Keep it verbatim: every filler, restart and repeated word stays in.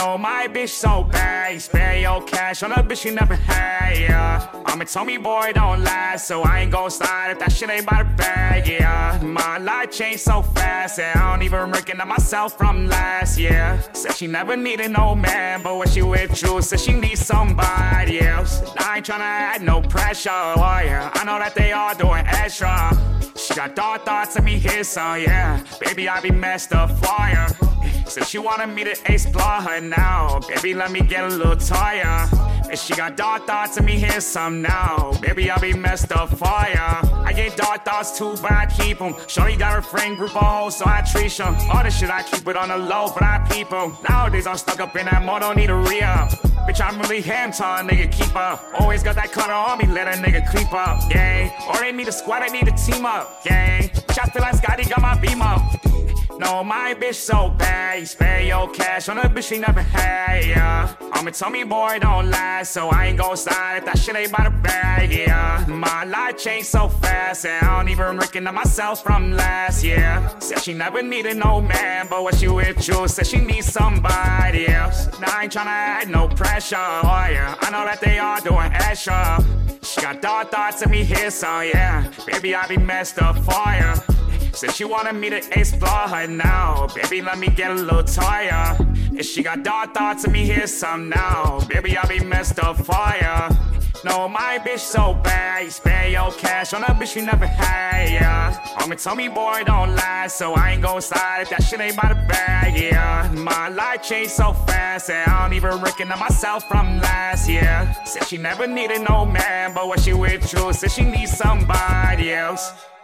No, my bitch so bad, spare your cash on a bitch you never had, yeah. I'ma tell me boy don't last, so I ain't gon' slide if that shit ain't by the bag, yeah. My life changed so fast, and I don't even recognize myself from last year. Said she never needed no man, but when she withdrew, said she needs somebody else. I ain't tryna add no pressure, oh yeah. I know that they all doing extra. She got dark thoughts of me here, so yeah. Baby, I be messed up for ya. Said she wanted me to explore her now. Baby, let me get a little tired. And she got dark thoughts of me here some now. Baby, I'll be messed up for ya. I get dark thoughts too, but I keep them. Shorty got her friend group of hoes, so I treat them. All this shit I keep it on the low, but I peep them. Nowadays I'm stuck up in that mode, don't need a re-up. Bitch, I'm really ham tall, nigga, keep up. Always got that clutter on me, let a nigga creep up, gang. Or they need a squad, I need a team up, gang. Bitch, I feel like Scotty got my beam up. No, my bitch so bad, spare your cash on a bitch she never had, yeah. I'ma tell me boy don't last, so I ain't gon' slide if that shit ain't by the bag, yeah. My life changed so fast, and I don't even recognize myself from last year. Said she never needed no man, but when she withdrew, said she needs somebody else. Now I ain't tryna add no pressure, oh yeah. I know that they all doing extra. She got dark thoughts of me here, so yeah. Baby, I be messed up for ya. Said she wanted me to explore her now. Baby, let me get a little tired. And she got dark thoughts of me here some now. Baby, I'll be messed up for ya. No, my bitch so bad, spare your cash on a bitch you never had, yeah. I'ma tell me boy don't last, so I ain't gon' slide if that shit ain't by the bag, yeah. My life changed so fast, and I don't even recognize myself from last year. Said she never needed no man, but when she withdrew, said she needs somebody else.